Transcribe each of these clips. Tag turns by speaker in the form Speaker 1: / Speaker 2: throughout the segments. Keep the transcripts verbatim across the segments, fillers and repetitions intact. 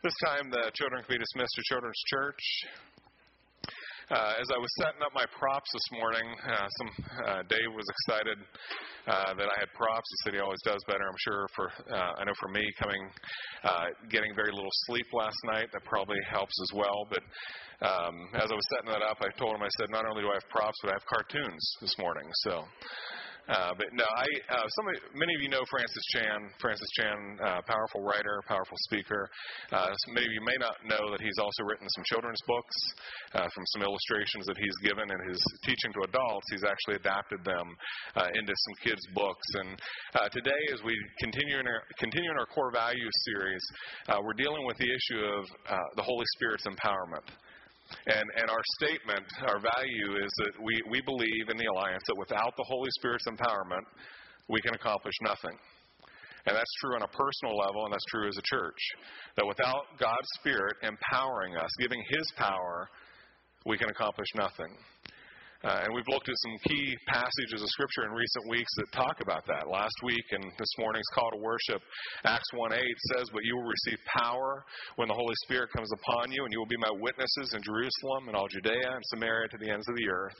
Speaker 1: This time the children can be dismissed to Children's Church. Uh, as I was setting up my props this morning, uh, some uh, Dave was excited uh, that I had props. He said he always does better. I'm sure for uh, I know for me, coming uh, getting very little sleep last night, that probably helps as well. But um, as I was setting that up, I told him, I said, not only do I have props, but I have cartoons this morning. So. Uh, but no, I, uh, some of, many of you know Francis Chan. Francis Chan, uh, powerful writer, powerful speaker. Uh, many of you may not know that he's also written some children's books uh, from some illustrations that he's given in his teaching to adults. He's actually adapted them uh, into some kids' books. And uh, today, as we continue in our, continue in our core values series, uh, we're dealing with the issue of uh, the Holy Spirit's empowerment. And, and our statement, our value is that we, we believe in the Alliance that without the Holy Spirit's empowerment, we can accomplish nothing. And that's true on a personal level, and that's true as a church. That without God's Spirit empowering us, giving His power, we can accomplish nothing. Uh, and we've looked at some key passages of Scripture in recent weeks that talk about that. Last week in this morning's call to worship, Acts one eight says, "But you will receive power when the Holy Spirit comes upon you, and you will be my witnesses in Jerusalem and all Judea and Samaria to the ends of the earth."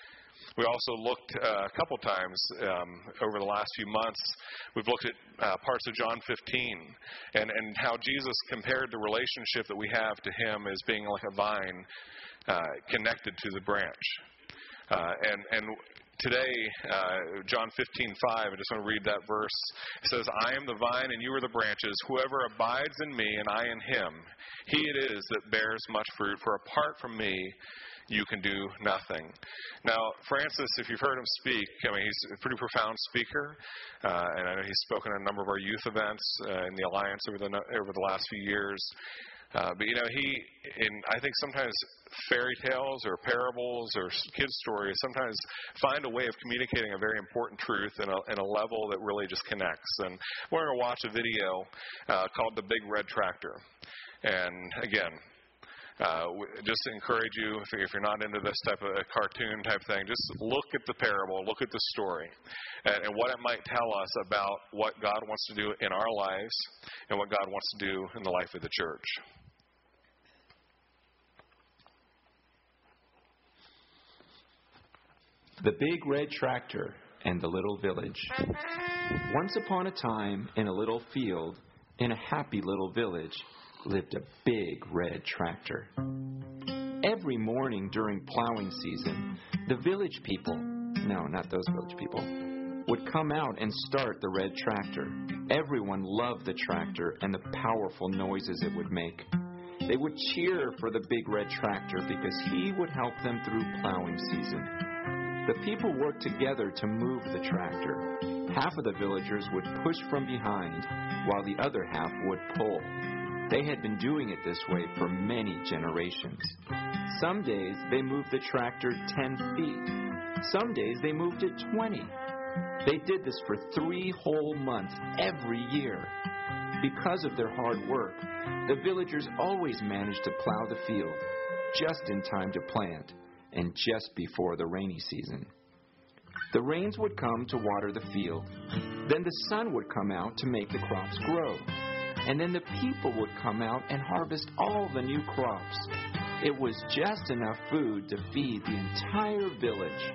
Speaker 1: We also looked uh, a couple times um, over the last few months, we've looked at uh, parts of John fifteen and, and how Jesus compared the relationship that we have to Him as being like a vine uh, connected to the branch. Uh, and, and today, uh, John fifteen five, I just want to read that verse. It says, "I am the vine and you are the branches. Whoever abides in me and I in him, he it is that bears much fruit. For apart from me, you can do nothing." Now, Francis, if you've heard him speak, I mean, he's a pretty profound speaker. Uh, and I know he's spoken at a number of our youth events uh, in the Alliance over the, over the last few years. Uh, but, you know, he, in, I think sometimes fairy tales or parables or kids' stories sometimes find a way of communicating a very important truth in a, in a level that really just connects. And we're going to watch a video uh, called The Big Red Tractor. And, again, uh, just to encourage you, if, if you're not into this type of cartoon type thing, just look at the parable, look at the story, and, and what it might tell us about what God wants to do in our lives and what God wants to do in the life of the church.
Speaker 2: The Big Red Tractor and the Little Village. Once upon a time, in a little field, in a happy little village, lived a big red tractor. Every morning during plowing season, the village people, no, not those village people, would come out and start the red tractor. Everyone loved the tractor and the powerful noises it would make. They would cheer for the big red tractor because he would help them through plowing season. The people worked together to move the tractor. Half of the villagers would push from behind, while the other half would pull. They had been doing it this way for many generations. Some days they moved the tractor ten feet. Some days they moved it twenty. They did this for three whole months every year. Because of their hard work, the villagers always managed to plow the field just in time to plant, and just before the rainy season. The rains would come to water the field. Then the sun would come out to make the crops grow. And then the people would come out and harvest all the new crops. It was just enough food to feed the entire village.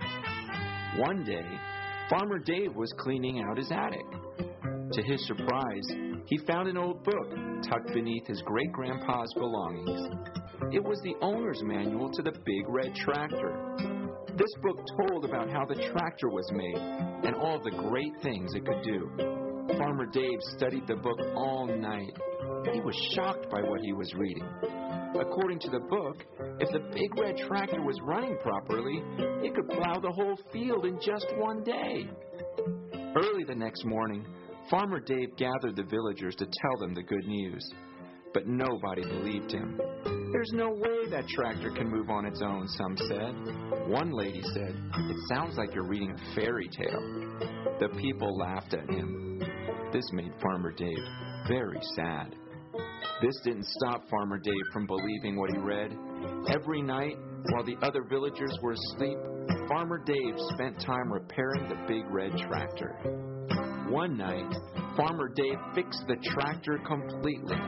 Speaker 2: One day, Farmer Dave was cleaning out his attic. To his surprise, he found an old book tucked beneath his great-grandpa's belongings. It was the owner's manual to the big red tractor. This book told about how the tractor was made and all the great things it could do. Farmer Dave studied the book all night. He was shocked by what he was reading. According to the book, if the big red tractor was running properly, it could plow the whole field in just one day. Early the next morning, Farmer Dave gathered the villagers to tell them the good news. But nobody believed him. "There's no way that tractor can move on its own," some said. One lady said, "It sounds like you're reading a fairy tale." The people laughed at him. This made Farmer Dave very sad. This didn't stop Farmer Dave from believing what he read. Every night, while the other villagers were asleep, Farmer Dave spent time repairing the big red tractor. One night, Farmer Dave fixed the tractor completely.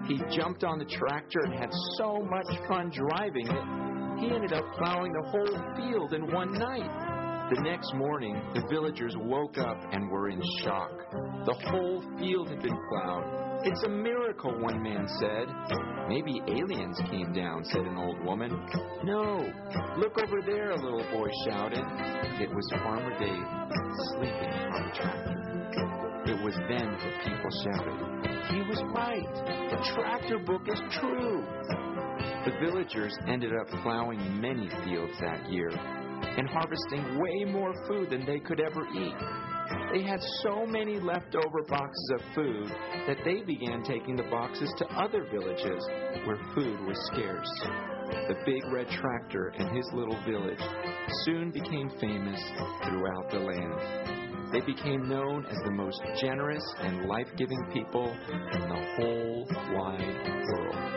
Speaker 2: He jumped on the tractor and had so much fun driving it, he ended up plowing the whole field in one night. The next morning, the villagers woke up and were in shock. The whole field had been plowed. It's a miracle, one man said. Maybe aliens came down, said an old woman. No, look over there, a little boy shouted. It was Farmer Dave, sleeping on the tractor. It was then that people shouted, he was right. The tractor book is true. The villagers ended up plowing many fields that year and harvesting way more food than they could ever eat. They had so many leftover boxes of food that they began taking the boxes to other villages where food was scarce. The big red tractor and his little village soon became famous throughout the land. They became known as the most generous and life-giving people in the whole wide world.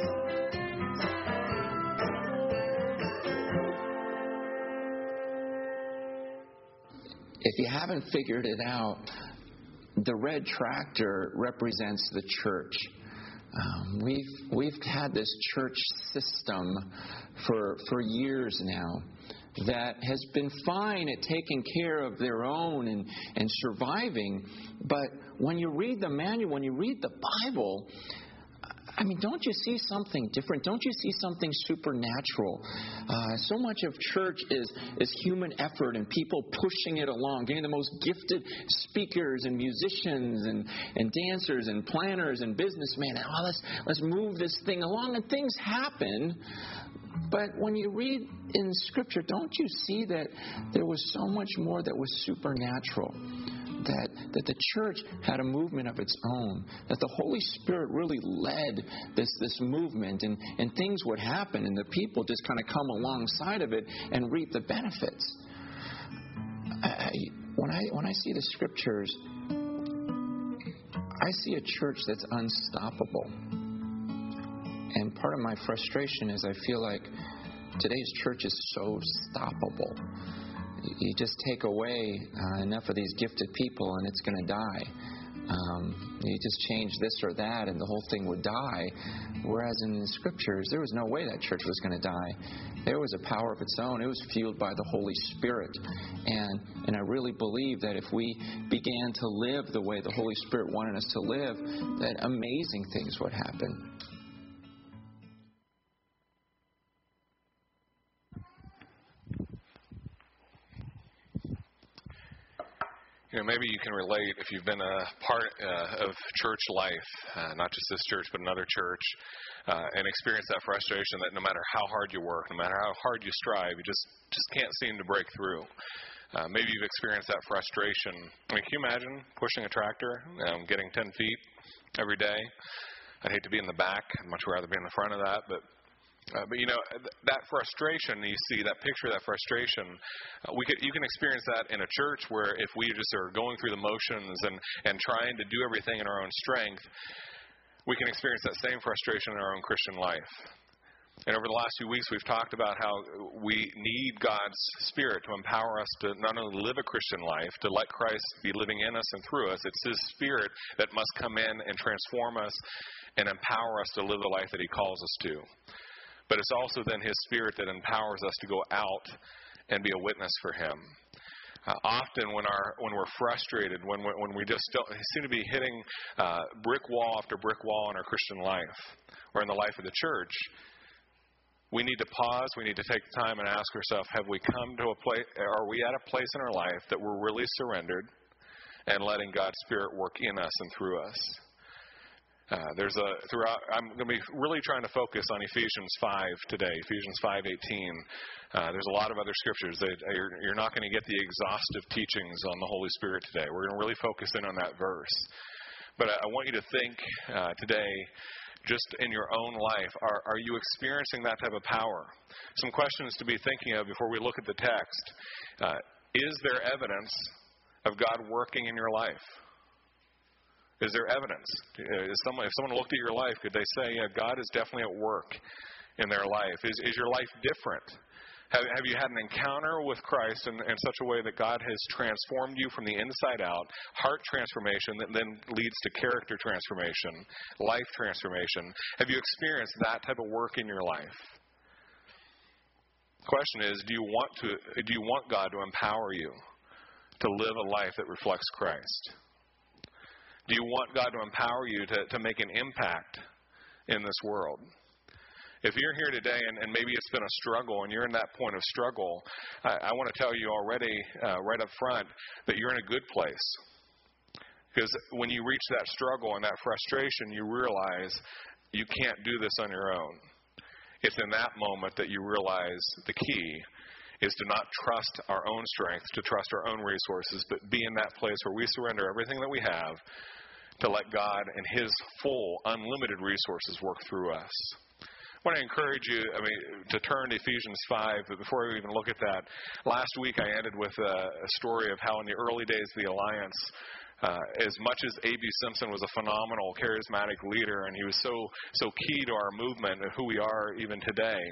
Speaker 3: If you haven't figured it out, the red tractor represents the church. Um, we've we've had this church system for for years now that has been fine at taking care of their own and, and surviving. But when you read the manual, when you read the Bible, I mean, don't you see something different? Don't you see something supernatural? Uh, so much of church is, is human effort and people pushing it along, getting the most gifted speakers and musicians and, and dancers and planners and businessmen. And, oh, let's, let's move this thing along, and things happen. But when you read in Scripture, don't you see that there was so much more that was supernatural? That, that the church had a movement of its own, that the Holy Spirit really led this, this movement, and, and things would happen, and the people just kind of come alongside of it and reap the benefits. I, when, I, when I see the Scriptures, I see a church that's unstoppable. And part of my frustration is I feel like today's church is so stoppable. You just take away uh, enough of these gifted people and it's going to die. Um, you just change this or that and the whole thing would die. Whereas in the Scriptures, there was no way that church was going to die. There was a power of its own. It was fueled by the Holy Spirit. And, and I really believe that if we began to live the way the Holy Spirit wanted us to live, that amazing things would happen.
Speaker 1: You know, maybe you can relate if you've been a part uh, of church life, uh, not just this church, but another church, uh, and experience that frustration that no matter how hard you work, no matter how hard you strive, you just, just can't seem to break through. Uh, maybe you've experienced that frustration. I mean, can you imagine pushing a tractor, um, getting ten feet every day? I'd hate to be in the back. I'd much rather be in the front of that, but Uh, but, you know, th- that frustration you see, that picture of that frustration, uh, we could, you can experience that in a church where if we just are going through the motions and, and trying to do everything in our own strength, we can experience that same frustration in our own Christian life. And over the last few weeks, we've talked about how we need God's Spirit to empower us to not only live a Christian life, to let Christ be living in us and through us. It's His Spirit that must come in and transform us and empower us to live the life that He calls us to. But it's also then His Spirit that empowers us to go out and be a witness for Him. Uh, often when our when we're frustrated, when we, when we just don't, seem to be hitting uh, brick wall after brick wall in our Christian life or in the life of the church, we need to pause. We need to take time and ask ourselves: Have we come to a place? Are we at a place in our life that we're really surrendered and letting God's Spirit work in us and through us? Uh, there's a throughout. I'm going to be really trying to focus on Ephesians five today. Ephesians five eighteen. Uh, there's a lot of other scriptures that you're, you're not going to get the exhaustive teachings on the Holy Spirit today. We're going to really focus in on that verse. But I, I want you to think uh, today, just in your own life, are, are you experiencing that type of power? Some questions to be thinking of before we look at the text. Uh, is there evidence of God working in your life? Is there evidence? Is someone, if someone looked at your life, could they say, yeah, God is definitely at work in their life? Is, is your life different Have, have you had an encounter with Christ in, in such a way that God has transformed you from the inside out, heart transformation that then leads to character transformation, life transformation? Have you experienced that type of work in your life? The question is, do you want to? Do you want God to empower you to live a life that reflects Christ? Do you want God to empower you to, to make an impact in this world? If you're here today and, and maybe it's been a struggle and you're in that point of struggle, I, I want to tell you already uh, right up front that you're in a good place. Because when you reach that struggle and that frustration, you realize you can't do this on your own. It's in that moment that you realize the key is to not trust our own strength, to trust our own resources, but be in that place where we surrender everything that we have to let God and His full, unlimited resources work through us. I want to encourage you, I mean, to turn to Ephesians five, but before we even look at that, last week I ended with a, a story of how in the early days of the Alliance, uh, as much as A B Simpson was a phenomenal, charismatic leader, and he was so so key to our movement and who we are even today,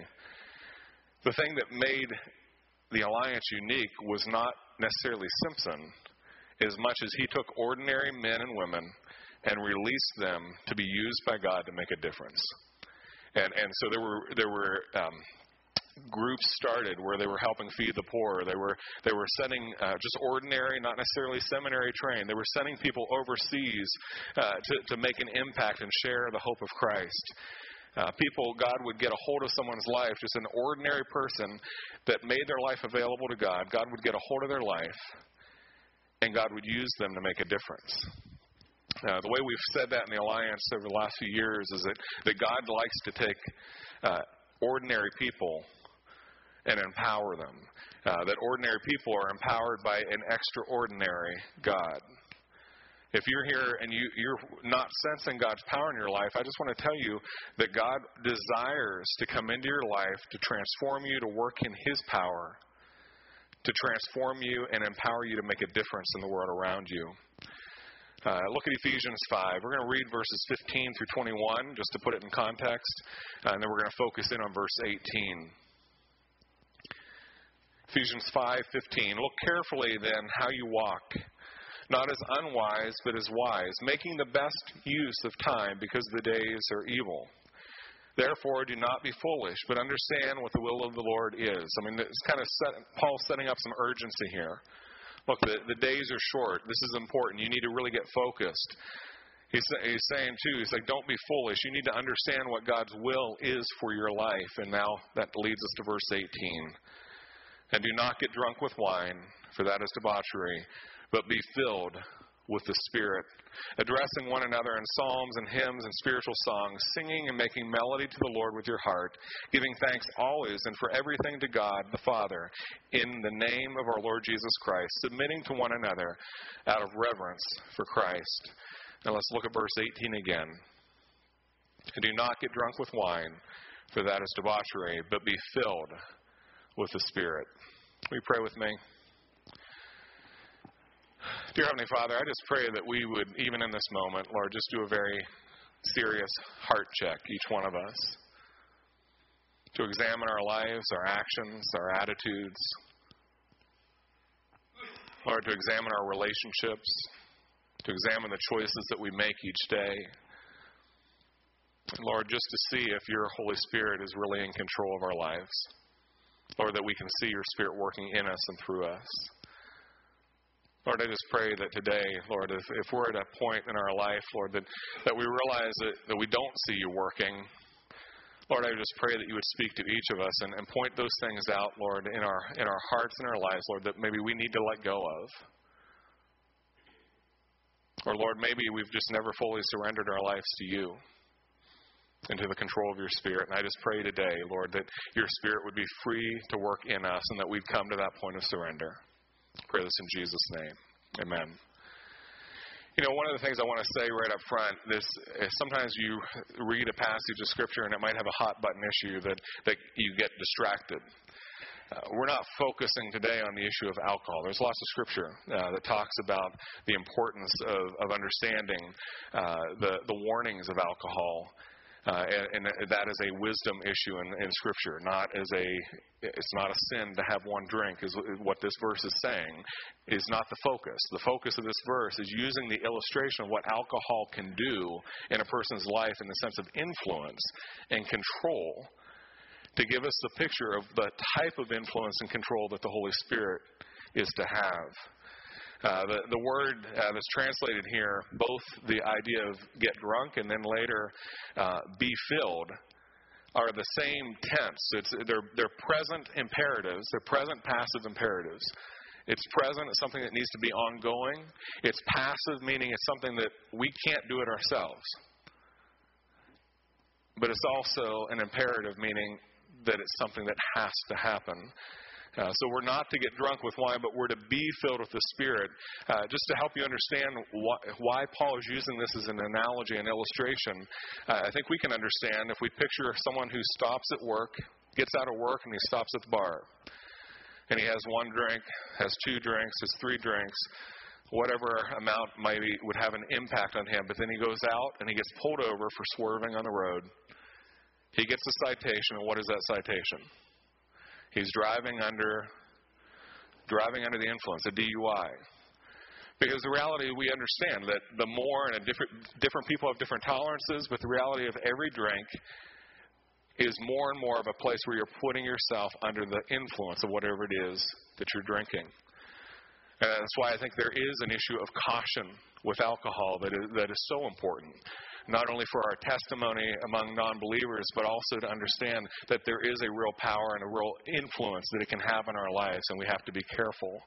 Speaker 1: the thing that made the Alliance unique was not necessarily Simpson, as much as he took ordinary men and women and released them to be used by God to make a difference. And and so there were there were um, groups started where they were helping feed the poor. They were they were sending uh, just ordinary, not necessarily seminary trained. They were sending people overseas uh, to to make an impact and share the hope of Christ. Uh, people, God would get a hold of someone's life, just an ordinary person that made their life available to God. God would get a hold of their life, and God would use them to make a difference. Uh, the way we've said that in the Alliance over the last few years is that, that God likes to take uh, ordinary people and empower them. Uh, that ordinary people are empowered by an extraordinary God. If you're here and you, you're not sensing God's power in your life, I just want to tell you that God desires to come into your life to transform you, to work in His power, to transform you and empower you to make a difference in the world around you. Uh, look at Ephesians five. We're going to read verses fifteen through twenty-one, just to put it in context, uh, and then we're going to focus in on verse eighteen. Ephesians five fifteen. Look carefully then how you walk, not as unwise, but as wise, making the best use of time, because the days are evil. Therefore, do not be foolish, but understand what the will of the Lord is. I mean, it's kind of set, Paul's setting up some urgency here. Look, the, the days are short. This is important. You need to really get focused. He's, he's saying, too, he's like, don't be foolish. You need to understand what God's will is for your life. And now that leads us to verse eighteen. And do not get drunk with wine, for that is debauchery, but be filled with the Spirit, addressing one another in psalms and hymns and spiritual songs, singing and making melody to the Lord with your heart, giving thanks always and for everything to God the Father, in the name of our Lord Jesus Christ, submitting to one another out of reverence for Christ. Now let's look at verse eighteen again. And do not get drunk with wine, for that is debauchery, but be filled with the Spirit. Will you pray with me? Dear Heavenly Father, I just pray that we would, even in this moment, Lord, just do a very serious heart check, each one of us, to examine our lives, our actions, our attitudes, Lord, to examine our relationships, to examine the choices that we make each day, and Lord, just to see if your Holy Spirit is really in control of our lives, Lord, that we can see your Spirit working in us and through us. Lord, I just pray that today, Lord, if, if we're at a point in our life, Lord, that, that we realize that, that we don't see you working, Lord, I just pray that you would speak to each of us and, and point those things out, Lord, in our in our hearts and our lives, Lord, that maybe we need to let go of. Or, Lord, maybe we've just never fully surrendered our lives to you and to the control of your Spirit. And I just pray today, Lord, that your Spirit would be free to work in us and that we'd come to that point of surrender. I pray this in Jesus' name. Amen. You know, one of the things I want to say right up front, this is sometimes you read a passage of Scripture and it might have a hot button issue that, that you get distracted. Uh, we're not focusing today on the issue of alcohol. There's lots of Scripture uh, that talks about the importance of, of understanding uh, the, the warnings of alcohol. Uh, and, and that is a wisdom issue in, in Scripture, not as a, it's not a sin to have one drink, is what this verse is saying, is not the focus. The focus of this verse is using the illustration of what alcohol can do in a person's life in the sense of influence and control to give us the picture of the type of influence and control that the Holy Spirit is to have. Uh, the, the word uh, that's translated here, both the idea of get drunk and then later uh, be filled, are the same tense. It's, they're, they're present imperatives. They're present passive imperatives. It's present. It's something that needs to be ongoing. It's passive, meaning it's something that we can't do it ourselves. But it's also an imperative, meaning that it's something that has to happen. Uh, so we're not to get drunk with wine, but we're to be filled with the Spirit. Uh, just to help you understand why, why Paul is using this as an analogy, an illustration, uh, I think we can understand if we picture someone who stops at work, gets out of work, and he stops at the bar. And he has one drink, has two drinks, has three drinks, whatever amount maybe would have an impact on him. But then he goes out and he gets pulled over for swerving on the road. He gets a citation, and what is that citation? He's driving under driving under the influence, a D U I. Because the reality, we understand that the more, and different, different people have different tolerances, but the reality of every drink is more and more of a place where you're putting yourself under the influence of whatever it is that you're drinking. And that's why I think there is an issue of caution with alcohol that is, that is so important. Not only for our testimony among non-believers, but also to understand that there is a real power and a real influence that it can have in our lives, and we have to be careful.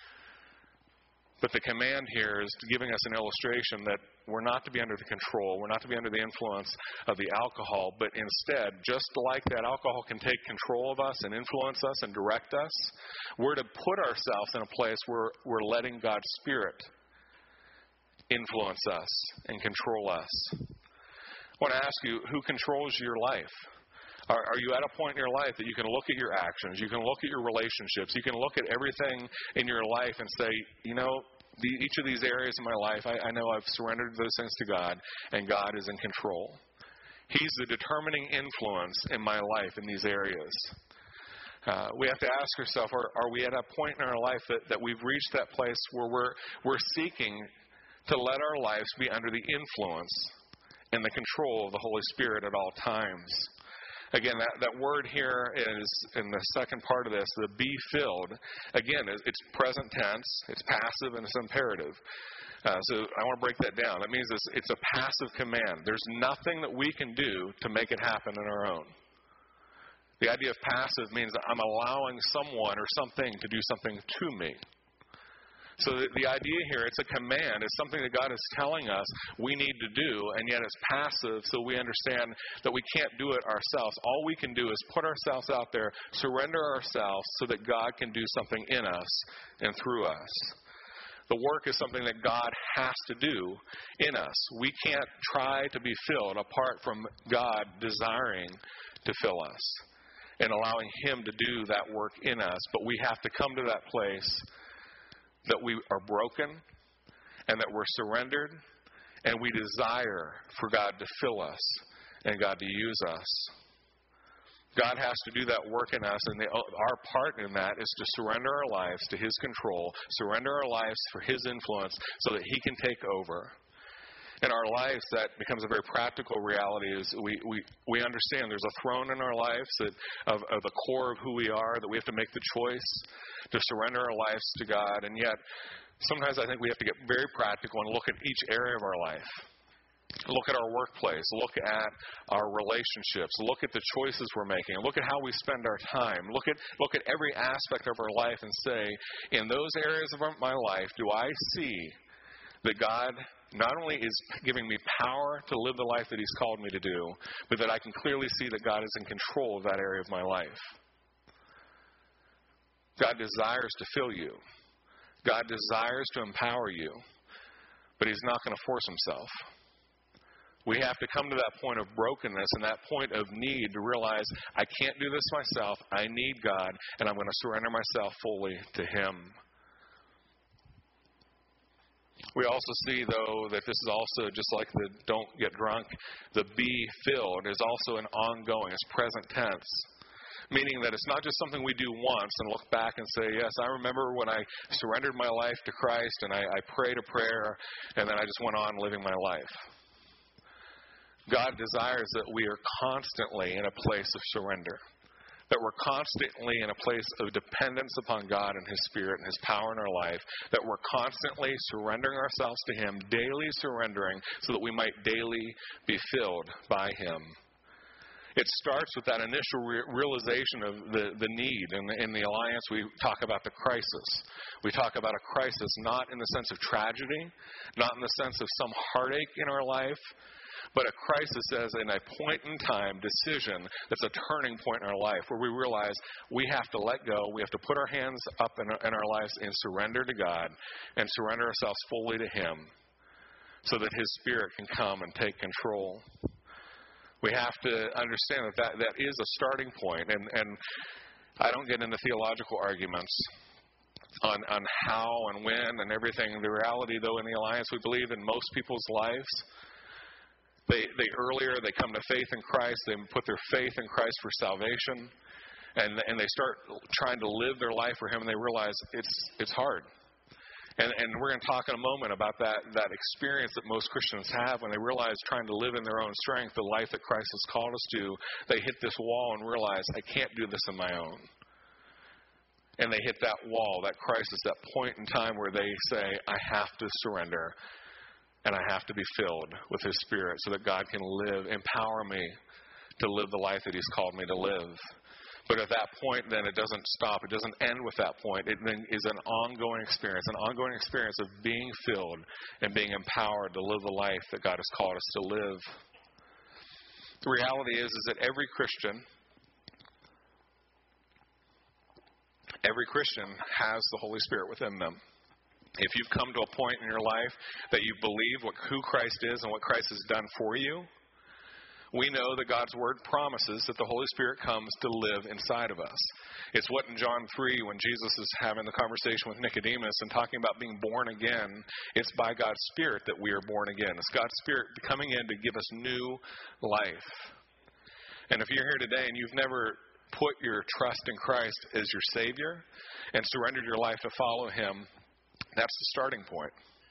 Speaker 1: But the command here is giving us an illustration that we're not to be under the control, we're not to be under the influence of the alcohol, but instead, just like that alcohol can take control of us and influence us and direct us, we're to put ourselves in a place where we're letting God's Spirit influence us and control us. I want to ask you, who controls your life? Are, are you at a point in your life that you can look at your actions, you can look at your relationships, you can look at everything in your life and say, you know, the, each of these areas of my life, I, I know I've surrendered those things to God, and God is in control. He's the determining influence in my life in these areas. Uh, we have to ask ourselves, are, are we at a point in our life that, that we've reached that place where we're, we're seeking to let our lives be under the influence and the control of the Holy Spirit at all times? Again, that, that word here is, in the second part of this, the be filled. Again, it's present tense, it's passive, and it's imperative. Uh, so I want to break that down. That means it's, it's a passive command. There's nothing that we can do to make it happen on our own. The idea of passive means that I'm allowing someone or something to do something to me. So the, the idea here, it's a command. It's something that God is telling us we need to do, and yet it's passive, so we understand that we can't do it ourselves. All we can do is put ourselves out there, surrender ourselves so that God can do something in us and through us. The work is something that God has to do in us. We can't try to be filled apart from God desiring to fill us and allowing Him to do that work in us. But we have to come to that place that we are broken and that we're surrendered, and we desire for God to fill us and God to use us. God has to do that work in us, and the, our part in that is to surrender our lives to His control, surrender our lives for His influence so that He can take over. In our lives, that becomes a very practical reality. Is we, we, we understand there's a throne in our lives that of, of the core of who we are, that we have to make the choice to surrender our lives to God. And yet, sometimes I think we have to get very practical and look at each area of our life. Look at our workplace. Look at our relationships. Look at the choices we're making. Look at how we spend our time. Look at look at every aspect of our life and say, in those areas of my life, do I see that God not only is giving me power to live the life that He's called me to do, but that I can clearly see that God is in control of that area of my life. God desires to fill you. God desires to empower you, but He's not going to force Himself. We have to come to that point of brokenness and that point of need to realize I can't do this myself. I need God, and I'm going to surrender myself fully to Him. We also see, though, that this is also just like the don't get drunk. The be filled is also an ongoing, it's present tense. Meaning that it's not just something we do once and look back and say, yes, I remember when I surrendered my life to Christ and I, I prayed a prayer and then I just went on living my life. God desires that we are constantly in a place of surrender. That we're constantly in a place of dependence upon God and His Spirit and His power in our life. That we're constantly surrendering ourselves to Him, daily surrendering so that we might daily be filled by Him. It starts with that initial re- realization of the, the need. In the, in the Alliance, we talk about the crisis. We talk about a crisis not in the sense of tragedy, not in the sense of some heartache in our life, but a crisis as in a point in time decision that's a turning point in our life where we realize we have to let go, we have to put our hands up in our, in our lives and surrender to God and surrender ourselves fully to Him so that His Spirit can come and take control. We have to understand that that, that is a starting point, and, and I don't get into theological arguments on, on how and when and everything. The reality, though, in the Alliance, we believe in most people's lives, They, they earlier, they come to faith in Christ, they put their faith in Christ for salvation, and, and they start trying to live their life for Him, and they realize it's it's hard. And, and we're going to talk in a moment about that, that experience that most Christians have when they realize trying to live in their own strength, the life that Christ has called us to, they hit this wall and realize, I can't do this on my own. And they hit that wall, that crisis, that point in time where they say, I have to surrender. And I have to be filled with His Spirit so that God can live, empower me to live the life that He's called me to live. But at that point, then it doesn't stop. It doesn't end with that point. It then is an ongoing experience, an ongoing experience of being filled and being empowered to live the life that God has called us to live. The reality is, is that every Christian, every Christian has the Holy Spirit within them. If you've come to a point in your life that you believe what, who Christ is and what Christ has done for you, we know that God's Word promises that the Holy Spirit comes to live inside of us. It's what in John three, when Jesus is having the conversation with Nicodemus and talking about being born again, it's by God's Spirit that we are born again. It's God's Spirit coming in to give us new life. And if you're here today and you've never put your trust in Christ as your Savior and surrendered your life to follow Him, that's the starting point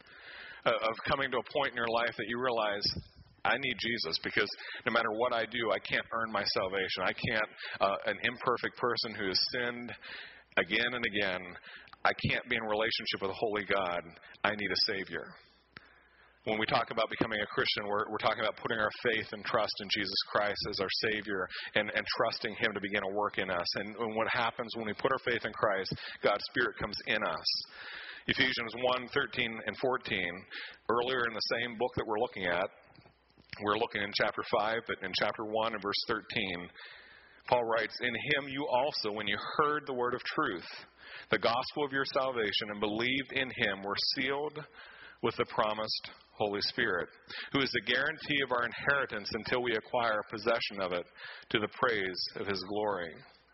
Speaker 1: of coming to a point in your life that you realize, I need Jesus, because no matter what I do, I can't earn my salvation. I can't, uh, an imperfect person who has sinned again and again, I can't be in relationship with a holy God. I need a Savior. When we talk about becoming a Christian, we're, we're talking about putting our faith and trust in Jesus Christ as our Savior and, and trusting Him to begin a work in us. And, and what happens when we put our faith in Christ, God's Spirit comes in us. Ephesians one, thirteen and fourteen, earlier in the same book that we're looking at, we're looking in chapter five, but in chapter one and verse thirteen, Paul writes, in Him you also, when you heard the word of truth, the gospel of your salvation, and believed in Him, were sealed with the promised Holy Spirit, who is the guarantee of our inheritance until we acquire possession of it to the praise of His glory.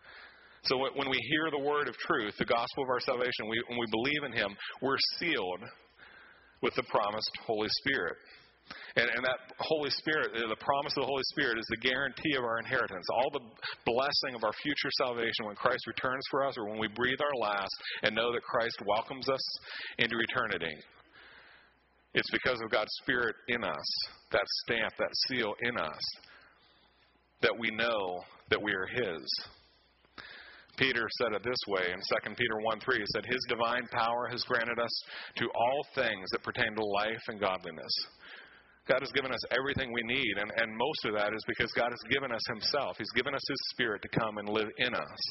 Speaker 1: So when we hear the word of truth, the gospel of our salvation, we, when we believe in Him, we're sealed with the promised Holy Spirit. And, and that Holy Spirit, the promise of the Holy Spirit, is the guarantee of our inheritance. All the blessing of our future salvation when Christ returns for us, or when we breathe our last and know that Christ welcomes us into eternity. It's because of God's Spirit in us, that stamp, that seal in us, that we know that we are His. Peter said it this way in Second Peter one three. He said, His divine power has granted us to all things that pertain to life and godliness. God has given us everything we need, and, and most of that is because God has given us Himself. He's given us His Spirit to come and live in us.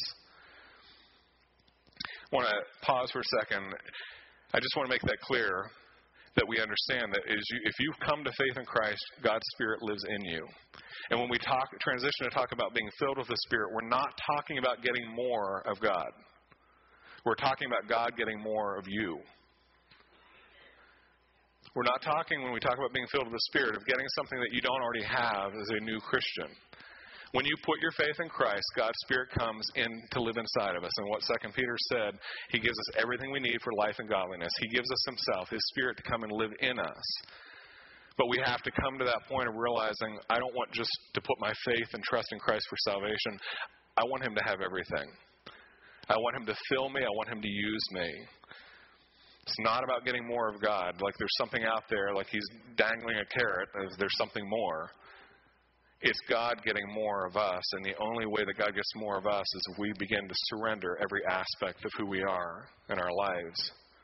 Speaker 1: I want to pause for a second. I just want to make that clear, that we understand that as you, if you've come to faith in Christ, God's Spirit lives in you. And when we talk, transition to talk about being filled with the Spirit, we're not talking about getting more of God. We're talking about God getting more of you. We're not talking, when we talk about being filled with the Spirit, of getting something that you don't already have as a new Christian. When you put your faith in Christ, God's Spirit comes in to live inside of us. And what Second Peter said, He gives us everything we need for life and godliness. He gives us Himself, His Spirit, to come and live in us. But we have to come to that point of realizing, I don't want just to put my faith and trust in Christ for salvation. I want Him to have everything. I want Him to fill me. I want Him to use me. It's not about getting more of God, like there's something out there, like He's dangling a carrot, as there's something more. It's God getting more of us, and the only way that God gets more of us is if we begin to surrender every aspect of who we are in our lives.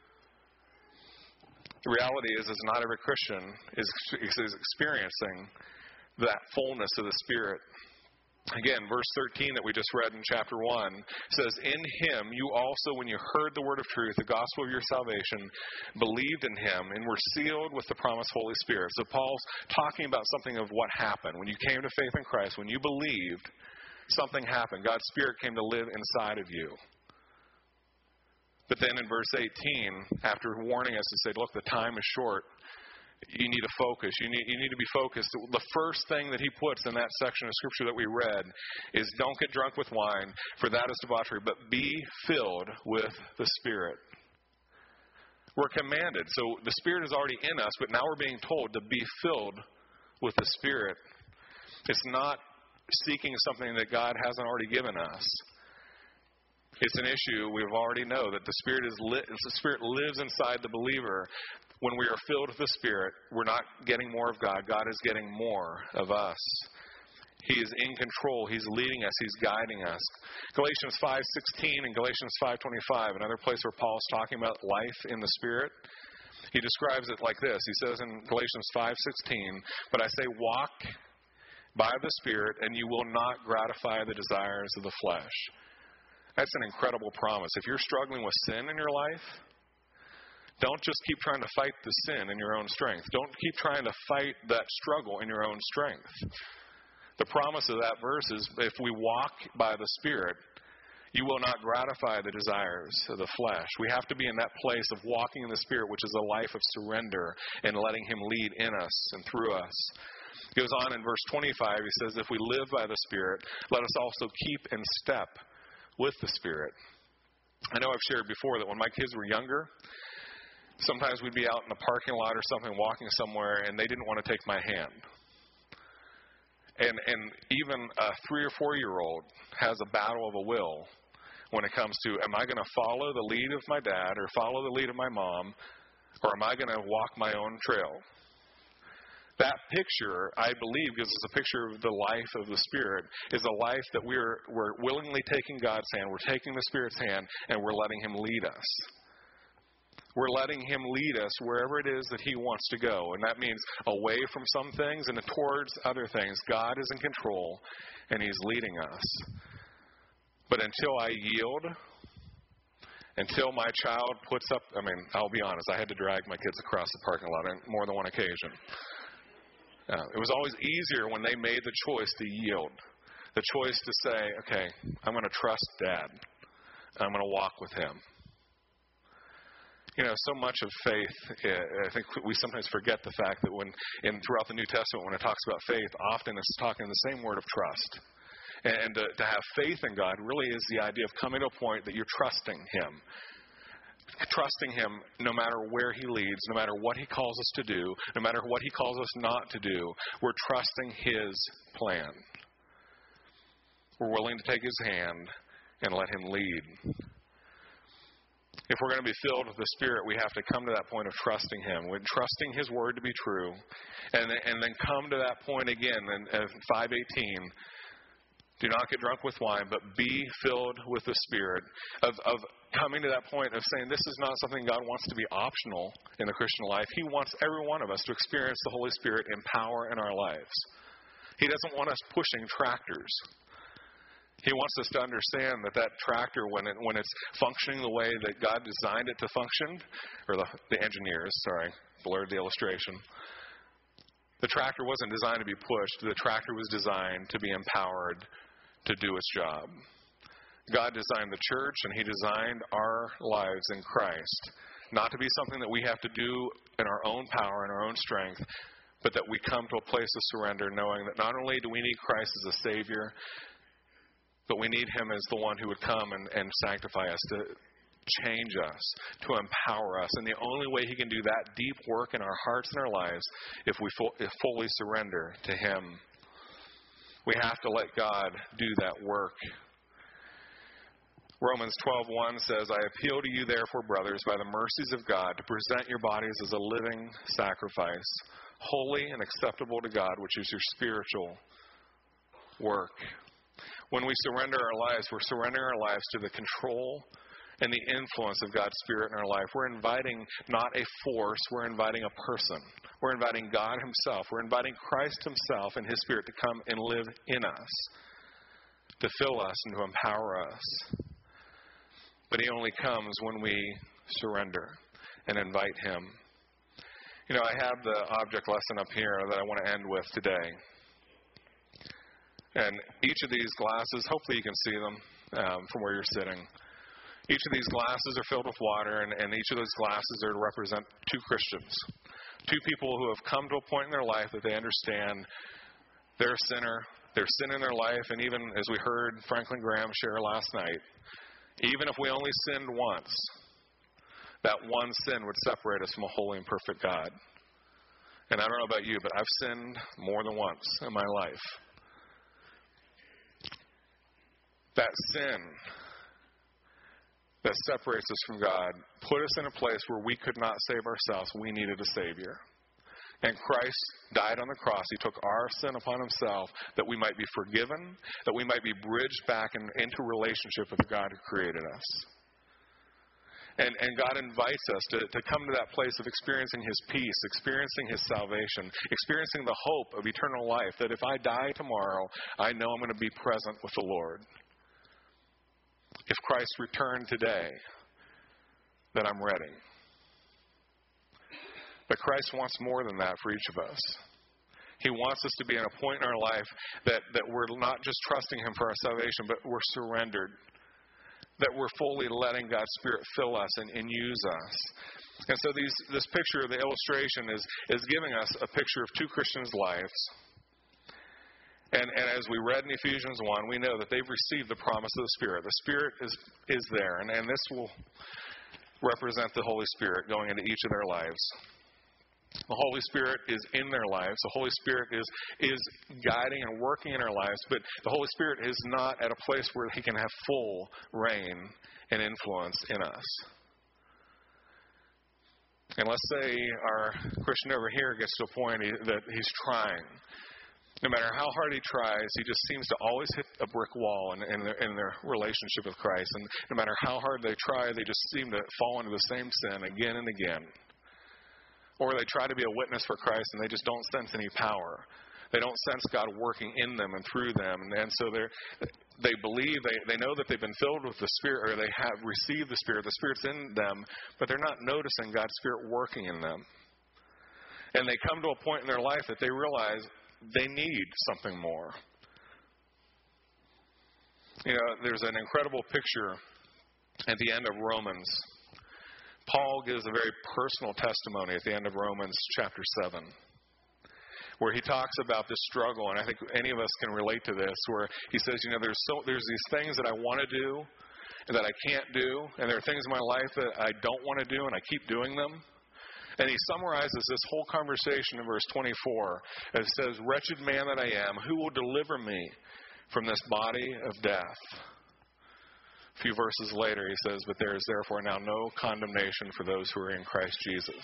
Speaker 1: The reality is, is not every Christian is, is experiencing that fullness of the Spirit. Again, verse thirteen that we just read in chapter one says, in Him you also, when you heard the word of truth, the gospel of your salvation, believed in Him and were sealed with the promised Holy Spirit. So Paul's talking about something of what happened. When you came to faith in Christ, when you believed, something happened. God's Spirit came to live inside of you. But then in verse eighteen, after warning us and said, look, the time is short, you need to focus. You need, you need to be focused. The first thing that he puts in that section of Scripture that we read is don't get drunk with wine, for that is debauchery, but be filled with the Spirit. We're commanded. So the Spirit is already in us, but now we're being told to be filled with the Spirit. It's not seeking something that God hasn't already given us. It's an issue we already know that the Spirit is lit, the Spirit lives inside the believer. When we are filled with the Spirit, we're not getting more of God. God is getting more of us. He is in control. He's leading us. He's guiding us. Galatians five sixteen and Galatians five twenty-five, another place where Paul's talking about life in the Spirit. He describes it like this. He says in Galatians five sixteen, but I say walk by the Spirit, and you will not gratify the desires of the flesh. That's an incredible promise. If you're struggling with sin in your life, don't just keep trying to fight the sin in your own strength. Don't keep trying to fight that struggle in your own strength. The promise of that verse is if we walk by the Spirit, you will not gratify the desires of the flesh. We have to be in that place of walking in the Spirit, which is a life of surrender and letting Him lead in us and through us. He goes on in verse twenty-five, he says, if we live by the Spirit, let us also keep in step with the Spirit. I know I've shared before that when my kids were younger, sometimes we'd be out in the parking lot or something, walking somewhere, and they didn't want to take my hand. And and even a three or four-year-old has a battle of a will when it comes to, am I going to follow the lead of my dad or follow the lead of my mom, or am I going to walk my own trail? That picture, I believe, gives us a picture of the life of the Spirit, is a life that we're, we're willingly taking God's hand, we're taking the Spirit's hand, and we're letting Him lead us. We're letting Him lead us wherever it is that He wants to go. And that means away from some things and towards other things. God is in control, and He's leading us. But until I yield, until my child puts up, I mean, I'll be honest, I had to drag my kids across the parking lot on more than one occasion. Uh, it was always easier when they made the choice to yield. The choice to say, okay, I'm going to trust Dad. I'm going to walk with him. You know, so much of faith, I think we sometimes forget the fact that when, in throughout the New Testament, when it talks about faith, often it's talking the same word of trust. And to, to have faith in God really is the idea of coming to a point that you're trusting Him. Trusting Him no matter where He leads, no matter what He calls us to do, no matter what He calls us not to do, we're trusting His plan. We're willing to take His hand and let Him lead. If we're going to be filled with the Spirit, we have to come to that point of trusting Him. We're trusting His Word to be true. And, and then come to that point again in five eighteen. Do not get drunk with wine, but be filled with the Spirit. Of, of coming to that point of saying this is not something God wants to be optional in the Christian life. He wants every one of us to experience the Holy Spirit in power in our lives. He doesn't want us pushing tractors. He wants us to understand that that tractor, when it when it's functioning the way that God designed it to function, or the, the engineers, sorry, blurred the illustration. The tractor wasn't designed to be pushed. The tractor was designed to be empowered to do its job. God designed the church, and He designed our lives in Christ, not to be something that we have to do in our own power and our own strength, but that we come to a place of surrender knowing that not only do we need Christ as a Savior, but we need Him as the one who would come and, and sanctify us, to change us, to empower us. And the only way He can do that deep work in our hearts and our lives if we full, if fully surrender to Him. We have to let God do that work. Romans twelve one says, I appeal to you therefore, brothers, by the mercies of God, to present your bodies as a living sacrifice, holy and acceptable to God, which is your spiritual work. When we surrender our lives, we're surrendering our lives to the control and the influence of God's Spirit in our life. We're inviting not a force, we're inviting a person. We're inviting God Himself. We're inviting Christ Himself and His Spirit to come and live in us, to fill us and to empower us. But He only comes when we surrender and invite Him. You know, I have the object lesson up here that I want to end with today. And each of these glasses, hopefully you can see them um, from where you're sitting. Each of these glasses are filled with water, and, and each of those glasses are to represent two Christians. Two people who have come to a point in their life that they understand they're a sinner, there's sin in their life, and even as we heard Franklin Graham share last night, even if we only sinned once, that one sin would separate us from a holy and perfect God. And I don't know about you, but I've sinned more than once in my life. That sin that separates us from God put us in a place where we could not save ourselves. We needed a Savior. And Christ died on the cross. He took our sin upon Himself that we might be forgiven, that we might be bridged back in, into relationship with the God who created us. And, and God invites us to, to come to that place of experiencing His peace, experiencing His salvation, experiencing the hope of eternal life, that if I die tomorrow, I know I'm going to be present with the Lord. If Christ returned today, then I'm ready. But Christ wants more than that for each of us. He wants us to be in a point in our life that, that we're not just trusting Him for our salvation, but we're surrendered. That we're fully letting God's Spirit fill us and, and use us. And so these, this picture, the illustration, is, is giving us a picture of two Christians' lives. And, and as we read in Ephesians one, we know that they've received the promise of the Spirit. The Spirit is, is there, and, and this will represent the Holy Spirit going into each of their lives. The Holy Spirit is in their lives. The Holy Spirit is, is guiding and working in our lives, but the Holy Spirit is not at a place where He can have full reign and influence in us. And let's say our Christian over here gets to a point that he's trying. No matter how hard he tries, he just seems to always hit a brick wall in, in, their, in their relationship with Christ. And no matter how hard they try, they just seem to fall into the same sin again and again. Or they try to be a witness for Christ and they just don't sense any power. They don't sense God working in them and through them. And, and so they they believe, they, they know that they've been filled with the Spirit, or they have received the Spirit. The Spirit's in them, but they're not noticing God's Spirit working in them. And they come to a point in their life that they realize they need something more. You know, there's an incredible picture at the end of Romans. Paul gives a very personal testimony at the end of Romans chapter seven, where he talks about this struggle, and I think any of us can relate to this, where he says, you know, there's so there's these things that I want to do and that I can't do, and there are things in my life that I don't want to do and I keep doing them. And he summarizes this whole conversation in verse twenty-four. It says, wretched man that I am, who will deliver me from this body of death? A few verses later, he says, but there is therefore now no condemnation for those who are in Christ Jesus.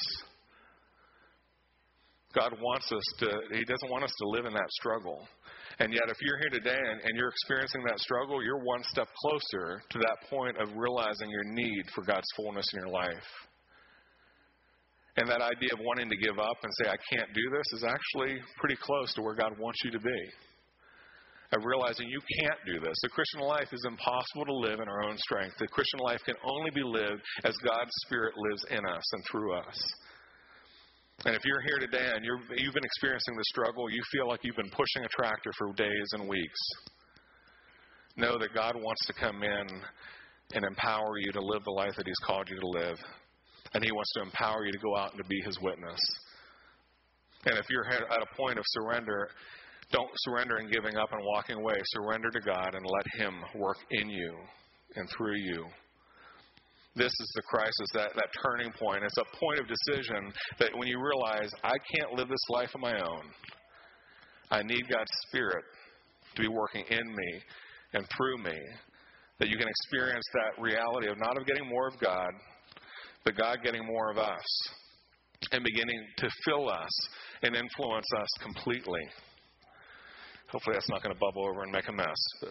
Speaker 1: God wants us to, He doesn't want us to live in that struggle. And yet if you're here today and, and you're experiencing that struggle, you're one step closer to that point of realizing your need for God's fullness in your life. And that idea of wanting to give up and say, I can't do this, is actually pretty close to where God wants you to be. Of realizing you can't do this. The Christian life is impossible to live in our own strength. The Christian life can only be lived as God's Spirit lives in us and through us. And if you're here today and you're, you've been experiencing the struggle, you feel like you've been pushing a tractor for days and weeks, know that God wants to come in and empower you to live the life that He's called you to live. And He wants to empower you to go out and to be His witness. And if you're at a point of surrender, don't surrender in giving up and walking away. Surrender to God and let Him work in you and through you. This is the crisis, that, that turning point. It's a point of decision that when you realize, I can't live this life on my own. I need God's Spirit to be working in me and through me. That you can experience that reality of not of getting more of God, but God getting more of us. And beginning to fill us and influence us completely. Hopefully that's not going to bubble over and make a mess. But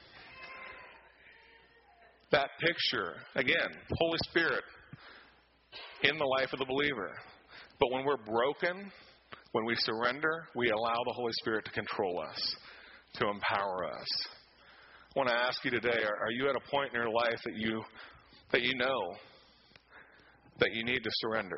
Speaker 1: that picture, again, Holy Spirit in the life of the believer. But when we're broken, when we surrender, we allow the Holy Spirit to control us, to empower us. I want to ask you today, are, are you at a point in your life that you that you know that you need to surrender?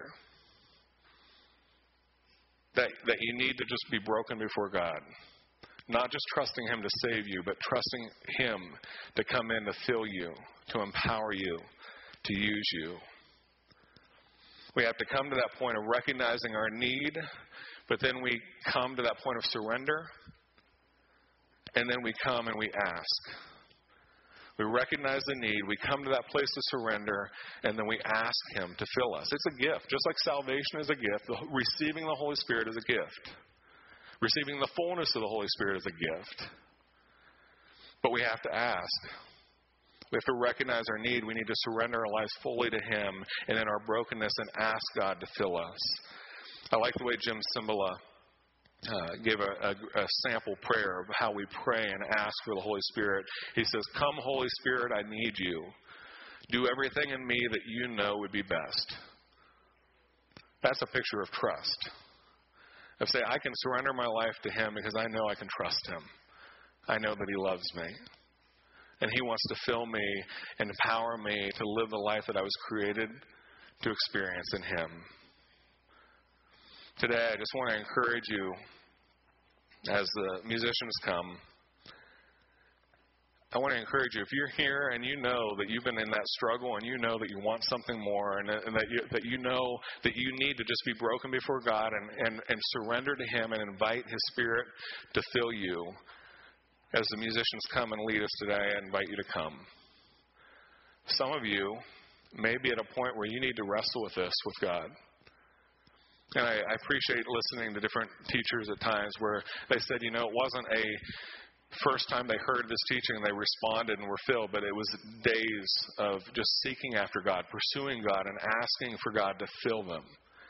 Speaker 1: That, that you need to just be broken before God? Not just trusting Him to save you, but trusting Him to come in to fill you, to empower you, to use you. We have to come to that point of recognizing our need, but then we come to that point of surrender, and then we come and we ask. We recognize the need, we come to that place of surrender, and then we ask Him to fill us. It's a gift. Just like salvation is a gift, the, receiving the Holy Spirit is a gift. Receiving the fullness of the Holy Spirit is a gift. But we have to ask. We have to recognize our need. We need to surrender our lives fully to Him and in our brokenness and ask God to fill us. I like the way Jim Cymbala uh, gave a, a, a sample prayer of how we pray and ask for the Holy Spirit. He says, "Come, Holy Spirit, I need you. Do everything in me that you know would be best." That's a picture of trust. Of saying, I can surrender my life to Him because I know I can trust Him. I know that He loves me. And He wants to fill me and empower me to live the life that I was created to experience in Him. Today, I just want to encourage you, as the musicians come, I want to encourage you, if you're here and you know that you've been in that struggle and you know that you want something more and, and that, you, that you know that you need to just be broken before God and, and, and surrender to Him and invite His Spirit to fill you, as the musicians come and lead us today, I invite you to come. Some of you may be at a point where you need to wrestle with this with God. And I, I appreciate listening to different teachers at times where they said, you know, it wasn't a first time they heard this teaching and they responded and were filled, but it was days of just seeking after God, pursuing God, and asking for God to fill them.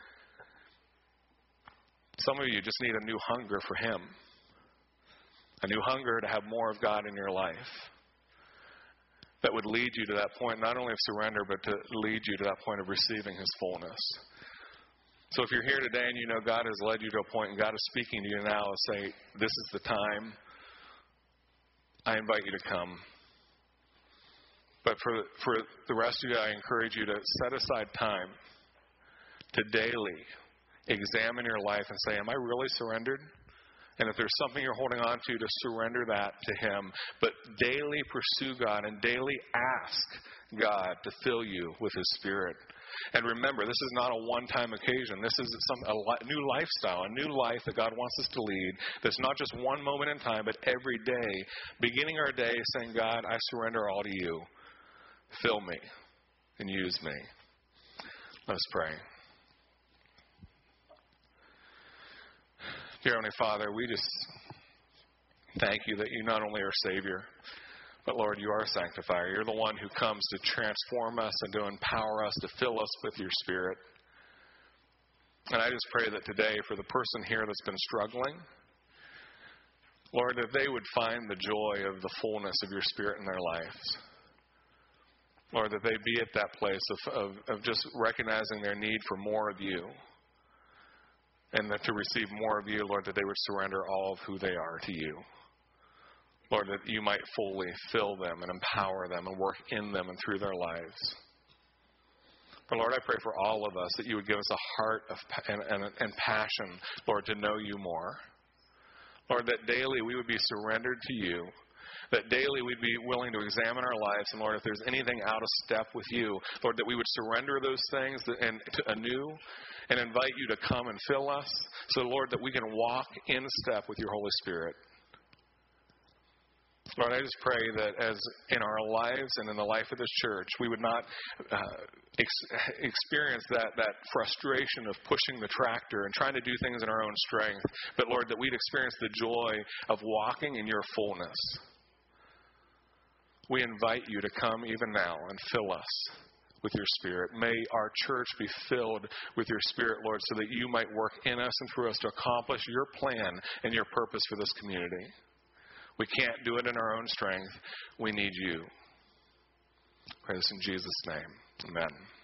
Speaker 1: Some of you just need a new hunger for Him, a new hunger to have more of God in your life that would lead you to that point, not only of surrender, but to lead you to that point of receiving His fullness. So if you're here today and you know God has led you to a point and God is speaking to you now and say, this is the time, I invite you to come. But for, for the rest of you, I encourage you to set aside time to daily examine your life and say, am I really surrendered? And if there's something you're holding on to, to surrender that to Him. But daily pursue God and daily ask God to fill you with His Spirit. And remember, this is not a one-time occasion. This is some, a li- new lifestyle, a new life that God wants us to lead. That's not just one moment in time, but every day. Beginning our day saying, God, I surrender all to you. Fill me and use me. Let us pray. Dear Heavenly Father, we just thank you that you not only are Savior, but Lord, you are a sanctifier. You're the one who comes to transform us and to empower us, to fill us with your Spirit. And I just pray that today, for the person here that's been struggling, Lord, that they would find the joy of the fullness of your Spirit in their lives. Lord, that they be at that place of, of, of just recognizing their need for more of you. And that to receive more of you, Lord, that they would surrender all of who they are to you. Lord, that you might fully fill them and empower them and work in them and through their lives. But Lord, I pray for all of us that you would give us a heart of and, and, and passion, Lord, to know you more. Lord, that daily we would be surrendered to you That daily we'd be willing to examine our lives, and Lord, if there's anything out of step with you, Lord, that we would surrender those things and to anew and invite you to come and fill us. So, Lord, that we can walk in step with your Holy Spirit. Lord, I just pray that as in our lives and in the life of this church, we would not uh, ex- experience that, that frustration of pushing the tractor and trying to do things in our own strength, but, Lord, that we'd experience the joy of walking in your fullness. We invite you to come even now and fill us with your Spirit. May our church be filled with your Spirit, Lord, so that you might work in us and through us to accomplish your plan and your purpose for this community. We can't do it in our own strength. We need you. I pray this in Jesus' name. Amen.